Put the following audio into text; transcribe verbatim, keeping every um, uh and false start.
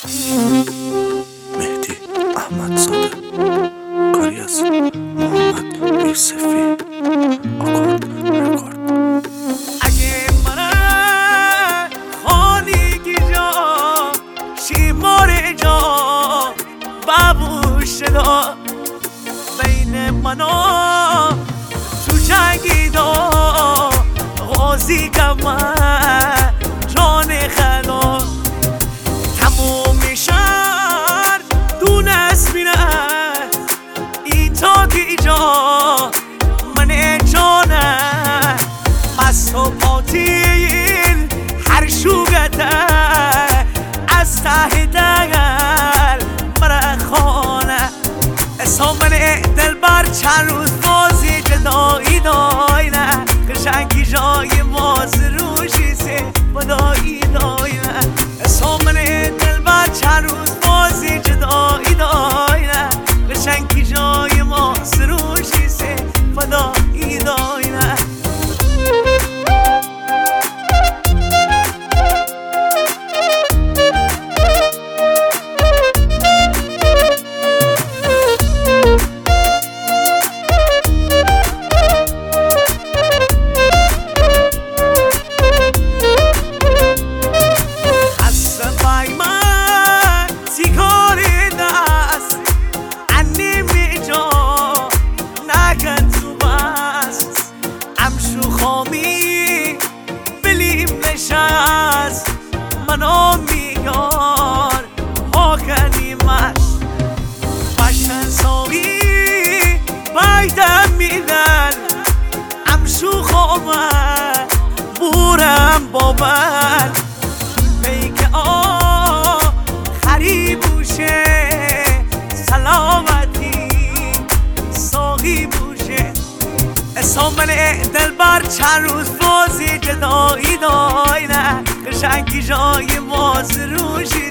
مهدی احمدزاده، کاری از محمد یوسفی، آکورد رکورد. اگه من خانگی جا شیمار جا بابوش دا بین منا تو جنگی دا غازی کمه جان خدا تموم شهر دونست بینه ایتا دیجا من جانه مست و پاتیل هر شوگته از ته دگل مرا خانه اسا من دل بر چند روز بازی جدایی داینه قشنگی جای ماز روشی سه بدایی داینه اسا من دل بر چند روز بازی جدایی داینه قشنگی جای ماز روشی سه بدایی داینه منو میار ها کنیمت باشن ساوی بایدم میدن امشو خوامه بورم بابن پیک آ خری بوشه سلامتی ساقی بوشه اسا من دل بر چند روز بازی جدایی داینه قشنگی جای ماز روشی